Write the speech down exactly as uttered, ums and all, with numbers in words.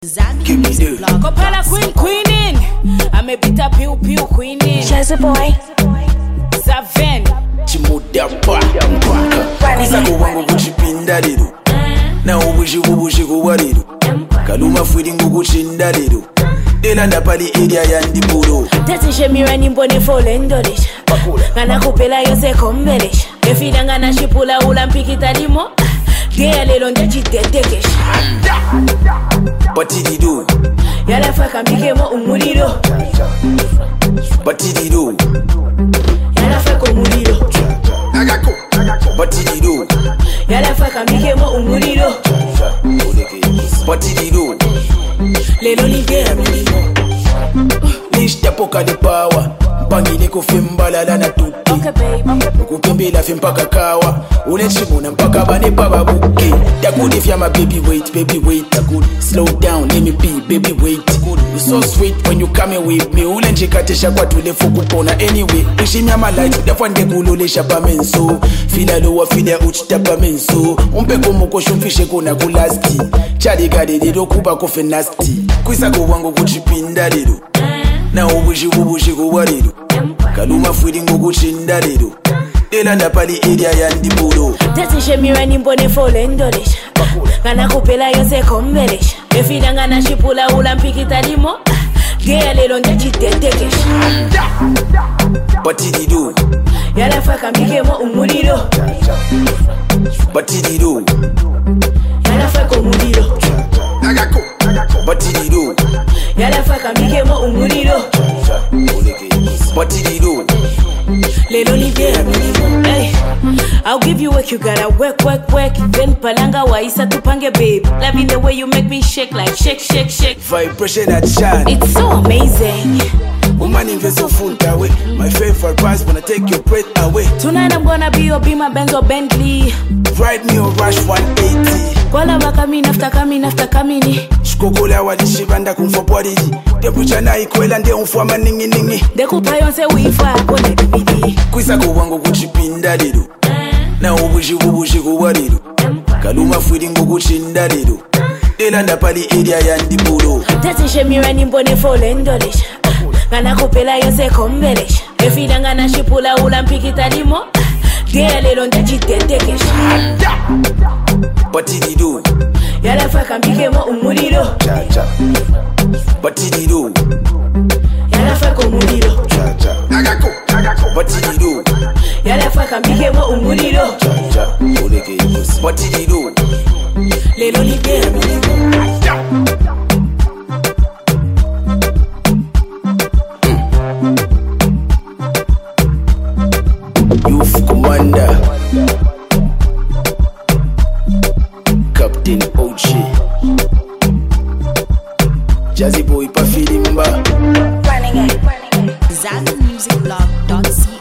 Give me the Kopala queen queening. I'm a bit of pew pew queening. Jazzy boy. Saven. chimuda pa kusako wangu kuchipinda lero na ubushi bubushi kuwa lero kaluma fwiri ngukuchinda lero delanda pali area ya ndiburo Tatishe mirani mbone folendolish. Ngana kupela yose kombelish. Efida ngana shipula ula mpikita limo. Gea lelo ndechi tetekesh. Batidido Yala faka mikemo umuliro. Batidido Yala faka umuliro. Agako Batidido Yala faka mikemo umuliro. Batidido Lelo ni gea milimo. Nishta poka de power Mpangile kufembala lana tuti Okay babe. Kukembela fimpaka kawa Unechimuna mpaka bane baba buke Takudi fyama baby wait, baby wait Takudi slow down, let me be, baby wait You're so sweet when you come with me Ule njikatesha kwa tulefu kupona anyway Ushimya light, dafwande kulolesha pa menso Fila lowa fila uchitapa menso Umpe kumoko shumfishe kuna kulasti Chadi gade lido kuba kofe nasty Kuisako wangu kuchipinda lido na ubushi bubushi kuwa lero kaluma fwiri ngukuchinda lero delanda pali area ya ndiburo Tatishe mirani mbone folendolish. Ngana kupela yose kombelish. Efida ngana shipula ula mpikita limo. Gea lelo ndechi tetekesh. Batidido Yala faka mikemo umuliro. Batidido Yala faka umuliro. Agako Batidido Yala faka mikemo umuliro. Batidido Lelo ni gea milimo. Hey, I'll give you work, you gotta work, work, work. Then palanga waisa tupange babe. Loving the way you make me shake like shake, shake, shake. vibration at shine It's so amazing. woman invest so full away my favorite price wanna take your breath away Tonight I'm gonna be your be my Benz or Bentley. ride me or rush one eighty Kwala coming after coming after coming. shikokola walishibanda kumfopwariji temperature na ikwela nde umfwa ningi ningi Dekupa yonse wifa kone D V D. kuisako wangu kuchipinda lero na ubushi bubushi kuwa lero kaluma fwiri ngukuchinda lero delanda pali area ya ndiburo Tatishe mirani mbone folendolish. Ngana kupela yonse kombelish. Efida ngana shipula ula mpikita limo. Gea lelo ndechi tetekesh. Batidido Yala faka mikemo umuliro. Batidido Yala faka umuliro. Agako Batidido Yala faka mikemo umuliro. Batidido Lelo ni gea milimo. Youth Commander Captain O G Jazzy Boy pa filimba Running it. Zan Music Blog dot co